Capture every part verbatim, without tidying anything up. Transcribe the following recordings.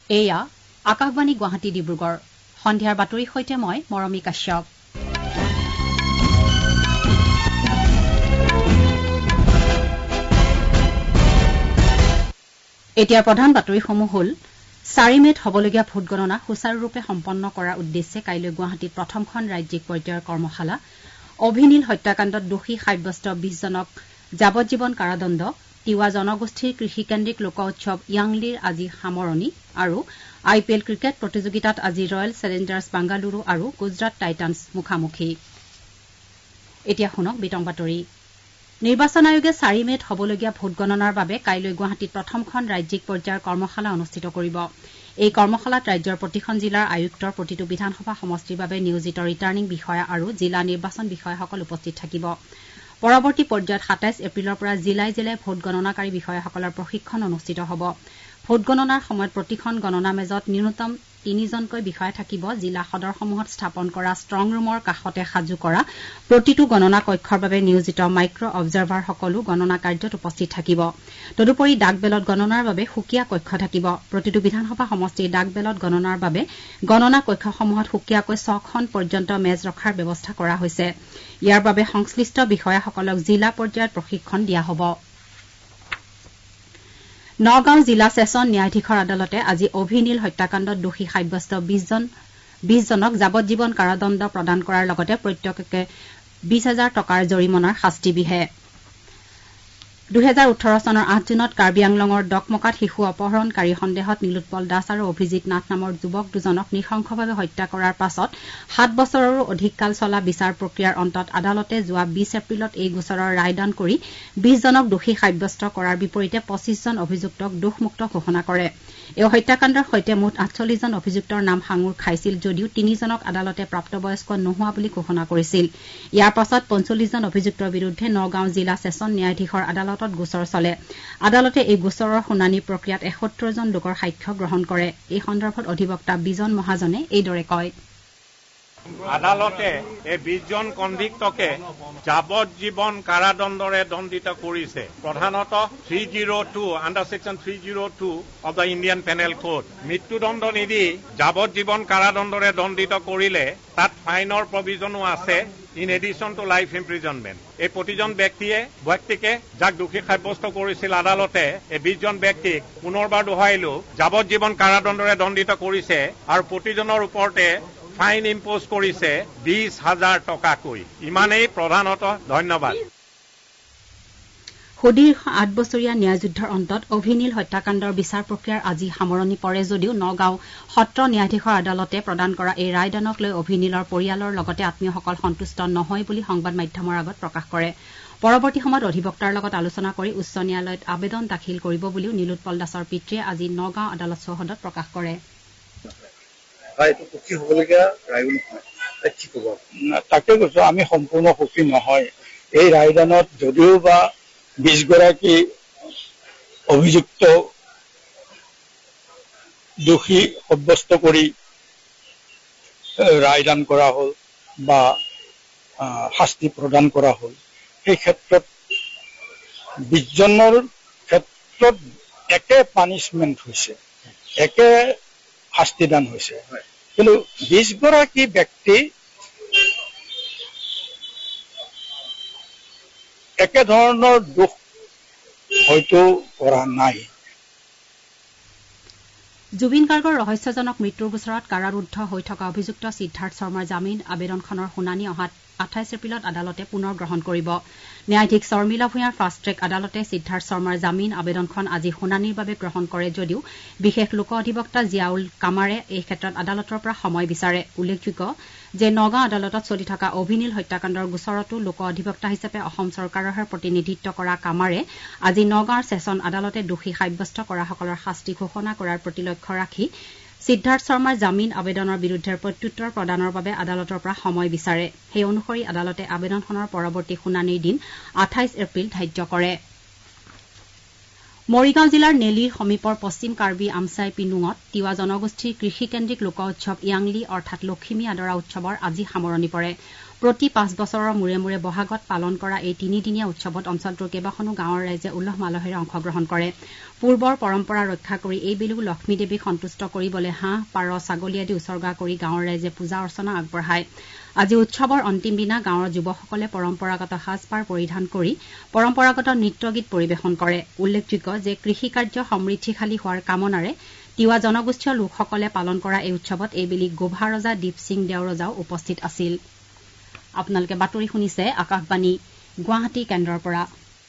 এয়া আকাশবাণী গুৱাহাটী ডিব্ৰুগড় সন্ধিয়াৰ বাতৰিৰ সৈতে মই মৰমী কাশ্যপ। এতিয়া প্ৰধান বাতৰিসমূহ হ'ল চাৰি মেত হ'বলগীয়া ভোটগণনা সুচাৰুৰূপে সম্পন্ন কৰাৰ উদ্দেশ্যে কাইলৈ গুৱাহাটীত প্ৰথমখন ৰাজ্যিক পৰ্যায়ৰ কৰ্মশালা, অভিনীল হত্যাকাণ্ডত দোষী সাব্যস্ত বিশজনক যাৱজ্জীৱন কাৰাদণ্ড, তিৱা জনগোষ্ঠীৰ কৃষিকেন্দ্ৰিক লোক উৎসৱ য়াংলিৰ আজি সামৰণি আৰু আই পি এল ক্ৰিকেট প্ৰতিযোগিতাত আজি ৰয়েল চেলেঞ্জাৰ্ছ বাংগালুৰু আৰু গুজৰাট টাইটান্ছ মুখামুখি। এতিয়া শুনক বিতং বাতৰি। নিৰ্বাচন আয়োগে চাৰি মেত হ'বলগীয়া ভোটগণনাৰ বাবে কাইলৈ গুৱাহাটীত প্ৰথমখন ৰাজ্যিক পৰ্যায়ৰ কৰ্মশালা অনুষ্ঠিত কৰিব। এই কৰ্মশালাত ৰাজ্যৰ প্ৰতিখন জিলাৰ আয়ুক্তৰ প্ৰতিটো বিধানসভা সমষ্টিৰ বাবে নিয়োজিত ৰিটাৰ্ণিং বিষয়া আৰু জিলা নিৰ্বাচন বিষয়াসকল উপস্থিত থাকিব। পৰৱৰ্তী পৰ্যায়ত সাতাইছ এপ্ৰিলৰ পৰা জিলাই জিলাই ভোট গণনাকাৰী বিষয়াসকলৰ প্ৰশিক্ষণ অনুষ্ঠিত হ'ব। ভোটগণনাৰ সময়ত প্ৰতিখন গণনা মেজত ন্যূনতম তিনিজনকৈ বিষয়া থাকিব। জিলা সদৰসমূহত স্থাপন কৰা ষ্ট্ৰং ৰুমৰ কাষতে সাজু কৰা প্ৰতিটো গণনা কক্ষৰ বাবে নিয়োজিত মাইক্ৰ অবজাৰ্ভাৰসকলো গণনা কাৰ্যত উপস্থিত থাকিব। তদুপৰি ডাক বেলত গণনাৰ বাবে সুকীয়া কক্ষ থাকিব। প্ৰতিটো বিধানসভা সমষ্টিৰ ডাক বেলত গণনাৰ বাবে গণনা কক্ষসমূহত সুকীয়াকৈ ছখন পৰ্যন্ত মেজ ৰখাৰ ব্যৱস্থা কৰা হৈছে। ইয়াৰ বাবে সংশ্লিষ্ট বিষয়াসকলক জিলা পৰ্যায়ত প্ৰশিক্ষণ দিয়া হ'ব। নগাঁও জিলা ছেছন ন্যায়াধীশৰ আদালতে আজি অভিনীল হত্যাকাণ্ডত দোষী সাব্যস্ত বিশজনক যাৱজ্জীৱন কাৰাদণ্ড প্ৰদান কৰাৰ লগতে প্ৰত্যেককে বিশ হাজাৰ টকাৰ জৰিমনাৰ শাস্তি বিহে। দুহেজাৰ ওঠৰ চনৰ আঠ জুনত কাৰ্বি আংলঙৰ ডকমকাত শিশু অপহৰণকাৰী সন্দেহত নীলোৎপল দাস আৰু অভিজিৎ নাথ নামৰ যুৱক দুজনক নৃশংসভাৱে হত্যা কৰাৰ পাছত সাত বছৰৰো অধিক কাল চলা বিচাৰ প্ৰক্ৰিয়াৰ অন্তত আদালতে যোৱা বিশ এপ্ৰিলত এই গোচৰৰ ৰায়দান কৰি বিশজনক দোষী সাব্যস্ত কৰাৰ বিপৰীতে পঁচিছজন অভিযুক্তক দোষমুক্ত ঘোষণা কৰে। এই হত্যাকাণ্ডৰ সৈতে মুঠ আঠচল্লিছজন অভিযুক্তৰ নাম সাঙুৰ খাইছিল যদিও তিনিজনক আদালতে প্ৰাপ্তবয়স্ক নোহোৱা বুলি ঘোষণা কৰিছিল। ইয়াৰ পাছত পঞ্চল্লিছজন অভিযুক্তৰ বিৰুদ্ধে নগাঁও জিলা ছেছন ন্যায়াধীশৰ আদালতত গোচৰ চলে। আদালতে এই গোচৰৰ শুনানি প্ৰক্ৰিয়াত এসত্তৰজন লোকৰ সাক্ষ্য গ্ৰহণ কৰে। এই সন্দৰ্ভত অধিবক্তা বিজন মহাজনে এইদৰে কয়। আদালতে এই বিশজন কনভিক্টকে যাৱজ্জীৱন কাৰাদণ্ডৰে দণ্ডিত কৰিছে। প্ৰধানত three zero' two under section three zero' two of the Indian penal code মৃত্যুদণ্ড নিদি যাৱজ্জীৱন কাৰাদণ্ডৰে দণ্ডিত কৰিলে তাত ফাইনৰ প্ৰভিজনো আছে in addition to life imprisonment. এই প্ৰতিজন ব্যক্তিয়ে ব্যক্তিকে যাক দোষী সাব্যস্ত কৰিছিল আদালতে এই বিশজন ব্যক্তিক পুনৰবাৰ দোহাৰিলো যাৱজ্জীৱন কাৰাদণ্ডৰে দণ্ডিত কৰিছে আৰু প্ৰতিজনৰ ওপৰতে ফাইন ইম্প'জ কৰিছে বিশ হাজাৰ টকাকৈ। ইমানেই প্ৰধানত ধন্যবাদ। সুদীৰ্ঘ আঠ বছৰীয়া ন্যায়যুদ্ধৰ অন্তত অভিনীল হত্যাকাণ্ডৰ বিচাৰ প্ৰক্ৰিয়াৰ আজি সামৰণি পৰে যদিও নগাঁও সত্ৰ ন্যায়াধীশৰ আদালতে প্ৰদান কৰা এই ৰায়দানক লৈ অভিনীলৰ পৰিয়ালৰ লগতে আত্মীয়সকল সন্তুষ্ট নহয় বুলি সংবাদ মাধ্যমৰ আগত প্ৰকাশ কৰে। পৰৱৰ্তী সময়ত অধিবক্তাৰ লগত আলোচনা কৰি উচ্চ ন্যায়ালয়ত আবেদন দাখিল কৰিব বুলিও নীলোৎপল দাসৰ পিতৃয়ে আজি নগাঁও আদালত চৌহদত প্ৰকাশ কৰে। তাকে কৈছো আমি সম্পূৰ্ণ সুখী নহয়। এই ৰায়দানত যদিও বা বিশগৰাকী অভিযুক্ত দোষী সাব্যস্ত কৰি ৰায়দান কৰা হ'ল বা শাস্তি প্ৰদান কৰা হ'ল, সেই ক্ষেত্ৰত বিশজনৰ ক্ষেত্ৰত একে পানিচমেণ্ট হৈছে, একে শাস্তিদান হৈছে। কিন্তু বিশগৰাকী ব্যক্তি একেধৰণৰ দোষ হয়তো কৰা নাই। জুবিন গাৰ্গৰ ৰহস্যজনক মৃত্যুৰ গোচৰত কাৰাৰুদ্ধ হৈ থকা অভিযুক্ত সিদ্ধাৰ্থ শৰ্মাৰ জামিন আবেদনখনৰ শুনানি অহা আঠাইছ এপ্ৰিলত আদালতে পুনৰ গ্ৰহণ কৰিব। ন্যায়াধীশ শৰ্মিলা ভূঞাৰ ফাষ্ট ট্ৰেক আদালতে সিদ্ধাৰ্থ শৰ্মাৰ জামিন আবেদনখন আজি শুনানিৰ বাবে গ্ৰহণ কৰে যদিও বিশেষ লোক অধিবক্তা জিয়াউল কামাৰে এই ক্ষেত্ৰত আদালতৰ পৰা সময় বিচাৰে। উল্লেখযোগ্য যে নগাঁও আদালতত চলি থকা অভিনীল হত্যাকাণ্ডৰ গোচৰতো লোক অধিবক্তা হিচাপে অসম চৰকাৰৰহে প্ৰতিনিধিত্ব কৰা কামাৰে আজি নগাঁৱৰ ছেছন আদালতে দোষী সাব্যস্ত কৰাসকলৰ শাস্তি ঘোষণা কৰাৰ প্ৰতি লক্ষ্য ৰাখি সিদ্ধাৰ্থ শৰ্মাৰ জামিন আবেদনৰ বিৰুদ্ধে প্ৰত্যুত্তৰ প্ৰদানৰ বাবে আদালতৰ পৰা সময় বিচাৰে। সেই অনুসৰি আদালতে আবেদনখনৰ পৰৱৰ্তী শুনানিৰ দিন আঠাইছ এপ্ৰিল ধাৰ্য কৰে। মৰিগাঁও জিলাৰ নেলিৰ সমীপৰ পশ্চিম কাৰ্বি আমচাই পিনুঙত তিৱা জনগোষ্ঠীৰ কৃষিকেন্দ্ৰিক লোক উৎসৱ য়াংলি অৰ্থাৎ লখিমী আদৰা উৎসৱৰ আজি সামৰণি পৰে। প্ৰতি পাঁচ বছৰৰ মূৰে মূৰে বহাগত পালন কৰা এই তিনিদিনীয়া উৎসৱত অঞ্চলটোৰ কেইবাখনো গাঁৱৰ ৰাইজে উলহ মালহেৰে অংশগ্ৰহণ কৰে পূৰ্বৰ পৰম্পৰা ৰক্ষা কৰি এইবেলিও লক্ষ্মী দেৱীক সন্তুষ্ট কৰিবলৈ হাঁহ পাৰ ছাগলী আদি উছৰ্গা কৰি গাঁৱৰ ৰাইজে পূজা অৰ্চনা আগবঢ়ায় আজি উৎসৱৰ অন্তিম দিনা গাঁৱৰ যুৱকসকলে পৰম্পৰাগত সাজপাৰ পৰিধান কৰি পৰম্পৰাগত নৃত্য গীত পৰিৱেশন কৰে উল্লেখযোগ্য যে কৃষি কাৰ্য সমৃদ্ধিশালী হোৱাৰ কামনাৰে তিৱা জনগোষ্ঠীয় লোকসকলে পালন কৰা এই উৎসৱত এইবেলি গোভা ৰজা দীপ সিং দেওৰজাও উপস্থিত আছিল আপোনালোকে বাতৰি শুনিছে আকাশবাণী গুৱাহাটী কেন্দ্ৰৰ পৰা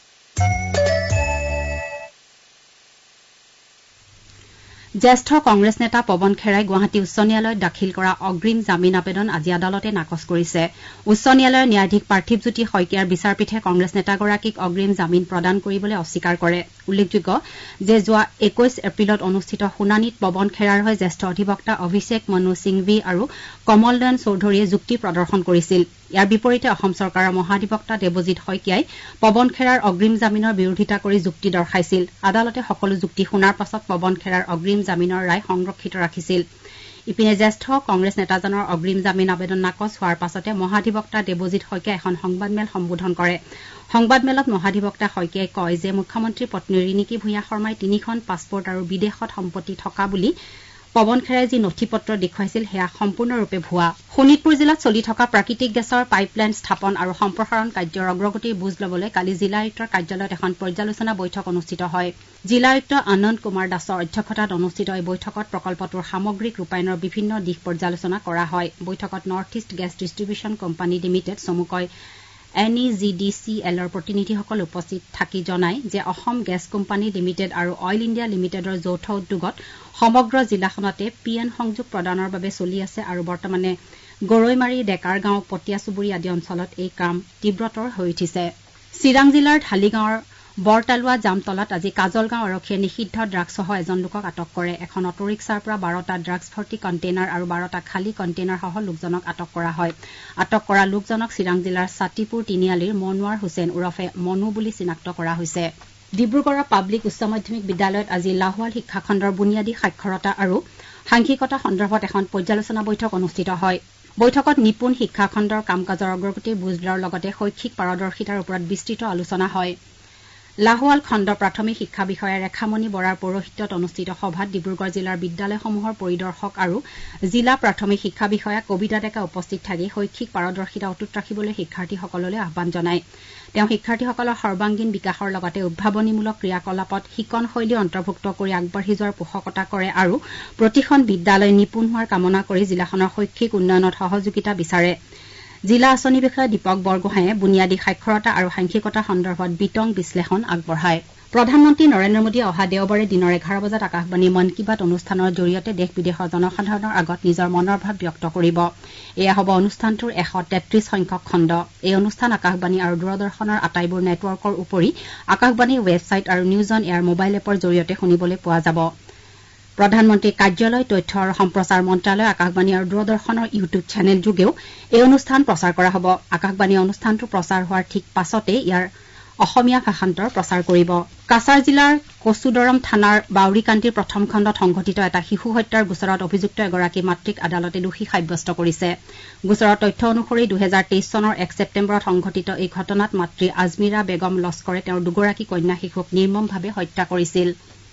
জ্যেষ্ঠ কংগ্ৰেছ নেতা পৱন খেৰাই গুৱাহাটী উচ্চ ন্যায়ালয়ত দাখিল কৰা অগ্ৰিম জামিন আবেদন আজি আদালতে নাকচ কৰিছে উচ্চ ন্যায়ালয়ৰ ন্যায়াধীশ পাৰ্থিৱ জ্যোতি শইকীয়াৰ বিচাৰপীঠে কংগ্ৰেছ নেতাগৰাকীক অগ্ৰিম জামিন প্ৰদান কৰিবলৈ অস্বীকাৰ কৰে উল্লেখযোগ্য যে যোৱা একৈশ এপ্ৰিলত অনুষ্ঠিত শুনানিত পৱন খেৰাৰ হৈ জ্যেষ্ঠ অধিবক্তা অভিষেক মনু সিংভি আৰু কমল নয়ন চৌধুৰীয়ে যুক্তি প্ৰদৰ্শন কৰিছিল ইয়াৰ বিপৰীতে অসম চৰকাৰৰ মহাধিবক্তা দেৱজিৎ শইকীয়াই পৱন খেৰাৰ অগ্ৰিম জামিনৰ বিৰোধিতা কৰি যুক্তি দৰ্শাইছিল আদালতে সকলো যুক্তি শুনাৰ পাছত পৱন খেৰাৰ অগ্ৰিম জামিনৰ ৰায় সংৰক্ষিত ৰাখিছিল ইপিনে জ্যেষ্ঠ কংগ্ৰেছ নেতাজনৰ অগ্ৰিম জামিন আবেদন নাকচ হোৱাৰ পাছতে মহাধিবক্তা দেৱজিৎ শইকীয়াই এখন সংবাদমেল সম্বোধন কৰে সংবাদমেলত মহাধিবক্তা শইকীয়াই কয় যে মুখ্যমন্ত্ৰী পত্নী ৰিণিকী ভূঞা শৰ্মাই তিনিখন পাছপৰ্ট আৰু বিদেশত সম্পত্তি থকা বুলি পৱন খেৰাই যি নথি পত্ৰ দেখুৱাইছিল সেয়া সম্পূৰ্ণৰূপে ভুৱা শোণিতপুৰ জিলাত চলি থকা প্ৰাকৃতিক গেছৰ পাইপলাইন স্থাপন আৰু সম্প্ৰসাৰণ কাৰ্যৰ অগ্ৰগতিৰ বুজ ল'বলৈ কালি জিলা আয়ুক্তৰ কাৰ্যালয়ত এখন পৰ্যালোচনা বৈঠক অনুষ্ঠিত হয় জিলা আয়ুক্ত আনন্দ কুমাৰ দাসৰ অধ্যক্ষতাত অনুষ্ঠিত এই বৈঠকত প্ৰকল্পটোৰ সামগ্ৰিক ৰূপায়ণৰ বিভিন্ন দিশ পৰ্যালোচনা কৰা হয় বৈঠকত north east gas distribution company limited চমুকৈ N E G D C এলৰ প্ৰতিনিধিসকল উপস্থিত থাকি জনায় যে অসম গেছ কোম্পানী লিমিটেড আৰু অইল ইণ্ডিয়া লিমিটেডৰ যৌথ উদ্যোগত সমগ্ৰ জিলাখনতে পি এন সংযোগ প্ৰদানৰ বাবে চলি আছে আৰু বৰ্তমানে গৰৈমাৰী ডেকাৰ গাঁও পটীয়া চুবুৰী আদি অঞ্চলত এই কাম তীব্ৰতৰ হৈ উঠিছে চিৰাং জিলাৰ ঢালিগাঁৱৰ বৰতালুৱা জামতলাত আজি কাজলগাঁও আৰক্ষীয়ে নিষিদ্ধ ড্ৰাগছসহ এজন লোকক আটক কৰে এখন অটোৰিক্সাৰ পৰা বাৰটা ড্ৰাগছ ভৰ্তি কণ্টেইনাৰ আৰু বাৰটা খালী কণ্টেইনাৰসহ লোকজনক আটক কৰা হয় আটক কৰা লোকজনক চিৰাং জিলাৰ ছাতিপুৰ তিনিআলিৰ মনোৱাৰ হুছেইন ওৰফে মনু বুলি চিনাক্ত কৰা হৈছে ডিব্ৰুগড়ৰ পাব্লিক উচ্চ মাধ্যমিক বিদ্যালয়ত আজি লাহোৱাল শিক্ষাখণ্ডৰ বুনিয়াদী সাক্ষৰতা আৰু সাংখ্যিকতা সন্দৰ্ভত এখন পৰ্যালোচনা বৈঠক অনুষ্ঠিত হয় বৈঠকত নিপুণ শিক্ষাখণ্ডৰ কাম কাজৰ অগ্ৰগতিৰ বুজ লোৱাৰ লগতে শৈক্ষিক পাৰদৰ্শিতাৰ ওপৰত বিস্তৃত আলোচনা হয় লাহোৱাল খণ্ড প্ৰাথমিক শিক্ষা বিষয়া ৰেখামণি বৰাৰ পৌৰোহিত্যত অনুষ্ঠিত সভাত ডিব্ৰুগড় জিলাৰ বিদ্যালয়সমূহৰ পৰিদৰ্শক আৰু জিলা প্ৰাথমিক শিক্ষা বিষয়া কবিতা ডেকা উপস্থিত থাকি শৈক্ষিক পাৰদৰ্শিতা অটুট ৰাখিবলৈ শিক্ষাৰ্থীসকললৈ আহ্বান জনায় তেওঁ শিক্ষাৰ্থীসকলৰ সৰ্বাংগীন বিকাশৰ লগতে উদ্ভাৱনীমূলক ক্ৰিয়াকলাপত শিকন শৈলী অন্তৰ্ভুক্ত কৰি আগবাঢ়ি যোৱাৰ পোষকতা কৰে আৰু প্ৰতিখন বিদ্যালয় নিপুণ হোৱাৰ কামনা কৰি জিলাখনৰ শৈক্ষিক উন্নয়নত সহযোগিতা বিচাৰে জিলা আঁচনি বিষয়া দীপক বৰগোহাঁয়ে বুনিয়াদী সাক্ষৰতা আৰু সাংখ্যিকতা সন্দৰ্ভত বিতং বিশ্লেষণ আগবঢ়ায় প্ৰধানমন্ত্ৰী নৰেন্দ্ৰ মোদীয়ে অহা দেওবাৰে দিনৰ এঘাৰ বজাত আকাশবাণী মন কী বাত অনুষ্ঠানৰ জৰিয়তে দেশ বিদেশৰ জনসাধাৰণৰ আগত নিজৰ মনৰ ভাৱ ব্যক্ত কৰিব এয়া হ'ব অনুষ্ঠানটোৰ এশ তেত্ৰিশ সংখ্যক খণ্ড এই অনুষ্ঠান আকাশবাণী আৰু দূৰদৰ্শনৰ আটাইবোৰ নেটৱৰ্কৰ উপৰি আকাশবাণীৰ ৱেবছাইট আৰু নিউজ অন এয়াৰ মোবাইল এপৰ জৰিয়তে শুনিবলৈ পোৱা যাব প্ৰধানমন্ত্ৰীৰ কাৰ্যালয় তথ্য আৰু সম্প্ৰচাৰ মন্ত্ৰালয় আকাশবাণী আৰু দূৰদৰ্শনৰ ইউটিউব চেনেল যোগেও এই অনুষ্ঠান প্ৰচাৰ কৰা হ'ব আকাশবাণী অনুষ্ঠানটো প্ৰচাৰ হোৱাৰ ঠিক পাছতে ইয়াৰ অসমীয়া ভাষান্তৰ প্ৰচাৰ কৰিব কাছাৰ জিলাৰ কচুদৰম থানাৰ বাউৰীকান্তিৰ প্ৰথম খণ্ডত সংঘটিত এটা শিশু হত্যাৰ গোচৰত অভিযুক্ত এগৰাকী মাতৃক আদালতে দোষী সাব্যস্ত কৰিছে গোচৰৰ তথ্য অনুসৰি দুহেজাৰ তেইছ চনৰ এক ছেপ্টেম্বৰত সংঘটিত এই ঘটনাত মাতৃ আজমিৰা বেগম লস্কৰে তেওঁৰ দুগৰাকী কন্যা শিশুক নিৰ্মমভাৱে হত্যা কৰিছিল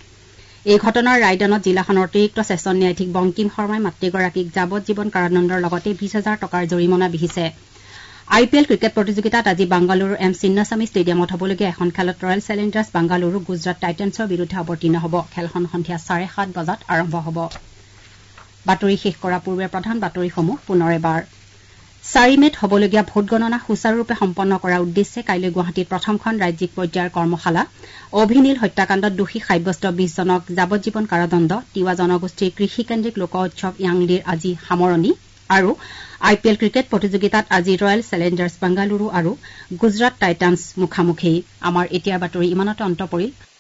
এই ঘটনাৰ ৰায়দানত জিলাখনৰ অতিৰিক্ত ছেছন ন্যায়াধীশ বংকিম শৰ্মাই মাতৃগৰাকীক যাৱজ্জীৱন কাৰাদণ্ডৰ লগতে বিশ হাজাৰ টকাৰ জৰিমনা বিহিছে আই পি এল ক্ৰিকেট প্ৰতিযোগিতাত আজি বাংগালুৰুৰ এম চিন্নাস্বামী ষ্টেডিয়ামত হ'বলগীয়া এখন খেলত ৰয়েল চেলেঞ্জাৰ্ছ বাংগালুৰু গুজৰাট টাইটেন্সৰ বিৰুদ্ধে অৱতীৰ্ণ হ'ব খেলখন সন্ধিয়া চাৰে সাত বজাত আৰম্ভ হ'ব বাতৰি শেষ কৰাৰ পূৰ্বে প্ৰধান বাতৰিসমূহ পুনৰ এবাৰ চাৰি মেত হ'বলগীয়া ভোটগণনা সুচাৰুৰূপে সম্পন্ন কৰাৰ উদ্দেশ্যে কাইলৈ গুৱাহাটীত প্ৰথমখন ৰাজ্যিক পৰ্যায়ৰ কৰ্মশালা অভিনীল হত্যাকাণ্ডত দোষী সাব্যস্ত বিশজনক যাৱজ্জীৱন কাৰাদণ্ড তিৱা জনগোষ্ঠীৰ কৃষিকেন্দ্ৰিক লোক উৎসৱ য়াংলিৰ আজি সামৰণি আৰু আই পি এল ক্ৰিকেট প্ৰতিযোগিতাত আজি ৰয়েল চেলেঞ্জাৰ্ছ বাংগালুৰু আৰু গুজৰাট টাইটান্ছ মুখামুখি আমাৰ এতিয়াৰ বাতৰি ইমানতে অন্ত পৰিল।